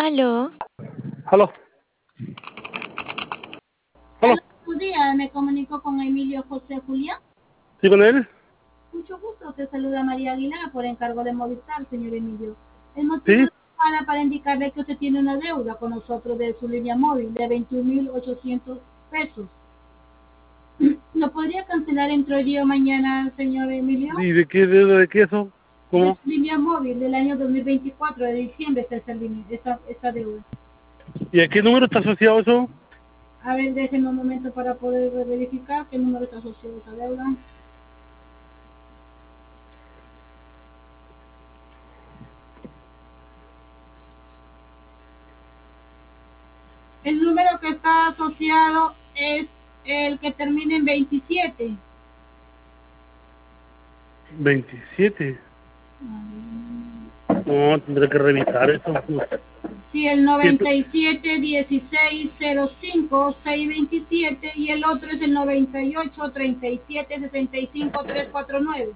Aló. Aló. Aló. Aló, buenos días, me comunico con Emilio José Julián. ¿Sí con él? Mucho gusto, te saluda María Aguilar por encargo de Movistar, señor Emilio. El motivo Sí. es para indicarle que usted tiene una deuda con nosotros de su línea móvil de 21.800 pesos. ¿Lo podría cancelar entre hoy y mañana, señor Emilio? ¿Y de qué deuda, de qué eso? De ¿Cómo? su línea móvil del año 2024, de diciembre está esa deuda. ¿Y a qué número está asociado eso? A ver, déjenme un momento para poder verificar qué número está asociado a esa deuda. El número que está asociado es el que termina en 27. 27. No, tendré que revisar eso. Sí, el Siento- 97 16 05 627 y el otro es el 98 37 65 349.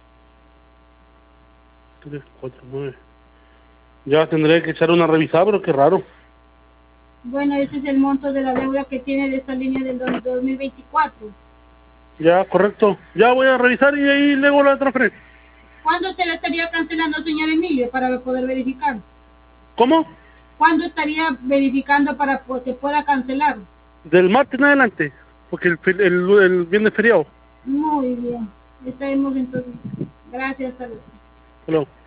3, 4, 9. Ya tendré que echar una revisada, pero qué raro. Bueno, ese es el monto de la deuda que tiene de esa línea del 2024. Ya, correcto. Ya voy a revisar y ahí luego la transferencia. ¿Cuándo se le estaría cancelando, señor Emilio, para poder verificar? ¿Cómo? ¿Cuándo estaría verificando para que pueda cancelar? Del martes en adelante, porque el viernes es feriado. Muy bien. Estaremos entonces. Gracias, saludos. Hello.